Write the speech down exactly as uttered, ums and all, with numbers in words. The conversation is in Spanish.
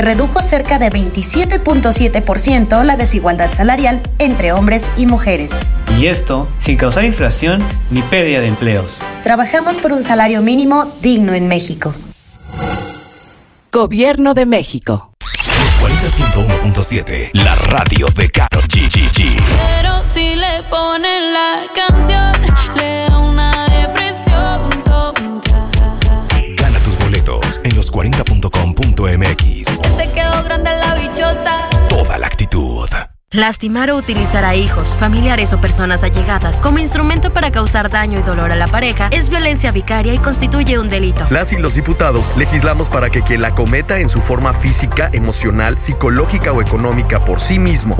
redujo cerca de veintisiete punto siete por ciento la desigualdad salarial entre hombres y mujeres. Y esto sin causar inflación ni pérdida de empleos. Trabajamos por un salario mínimo digno en México. Gobierno de México. Los cuarenta punto uno punto siete, la radio de Karol G. G, G. Pero si le ponen la canción, le da una depresión tonta. Gana tus boletos en los cuarenta punto com punto m x. Te quedó grande la bichota. Toda la actitud. Lastimar o utilizar a hijos, familiares o personas allegadas como instrumento para causar daño y dolor a la pareja es violencia vicaria y constituye un delito. Las y los diputados legislamos para que quien la cometa en su forma física, emocional, psicológica o económica por sí mismo